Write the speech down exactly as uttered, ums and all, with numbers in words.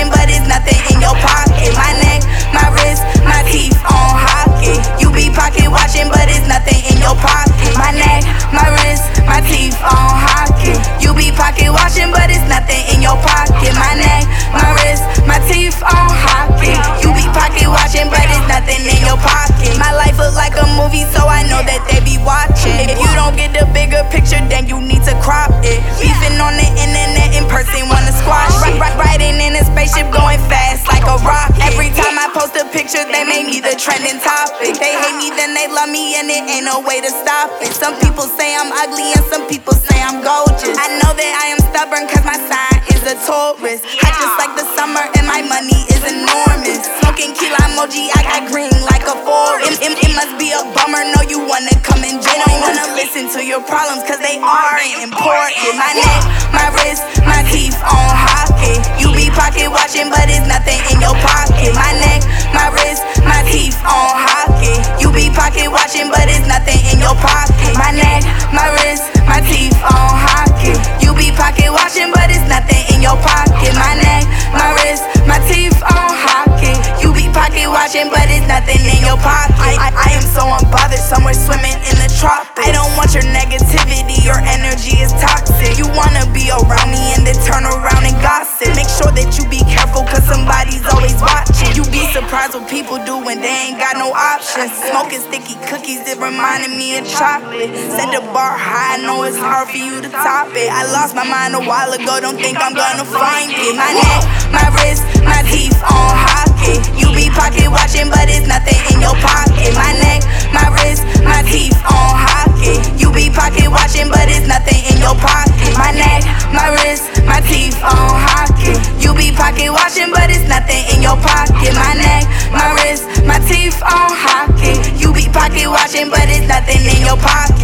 watching, but it's nothing in your pocket. My neck, my wrist, my teeth on hockey. You be pocket watching, but it's nothing in your pocket. My neck, my wrist, my teeth on hockey. You be pocket watching, but it's nothing in your pocket. My neck, my wrist, my teeth on hockey. You be pocket watching, but it's nothing in your pocket. My life look like a movie, so I know that they be watching. If you don't get the bigger picture, then you need to crop it. Beefing on the internet, in person wanna squash it. Riding in a spaceship, going fast like a rocket. Every time I post a picture, they make me the trending topic. They hate me, then they love me, and it ain't no way to stop it. Some people say I'm ugly, and some people say I'm gorgeous. I know that I am stubborn, cause my sign is a Taurus. I just like the summer, and my money is enormous. Smoking kilo emoji, I got green like a forest. It, it, it must be a bummer, no, you wanna come and join. Don't wanna listen to your problems, cause they aren't important. My neck, my wrist, my teeth on hockey. You be pocket watching, but it's nothing in your pocket. My neck, my wrist, my teeth on hockey. You be pocket watching, but it's nothing in your pocket. My neck, my wrist, my teeth on hockey. You be pocket watching, but it's nothing in your pocket. My neck, my wrist, my teeth on hockey. You be pocket watching, but it's nothing in your pocket. I, I, I am so unbothered, somewhere swimming in the tropics. I don't want your negativity, your energy is toxic. You wanna be around me and then turn around and gossip. Make sure that you be careful, cause somebody's always watching. You be surprised what people do when they ain't got no options. Smoking sticky cookies, it reminded me of chocolate. Set the bar high, I know it's hard for you to top it. I lost my mind a while ago, don't think I'm gonna find it. My neck, my wrist, my teeth on hockey. You be pocket watching, but it's nothing in your pocket. My neck, my wrist, my teeth on hockey. You be pocket watching, but it's nothing in your pocket. My neck, my wrist, my teeth on hockey. You be pocket watching, but it's nothing in your pocket. My neck, my wrist, my teeth on hockey. You be pocket watching, but it's nothing in your pocket.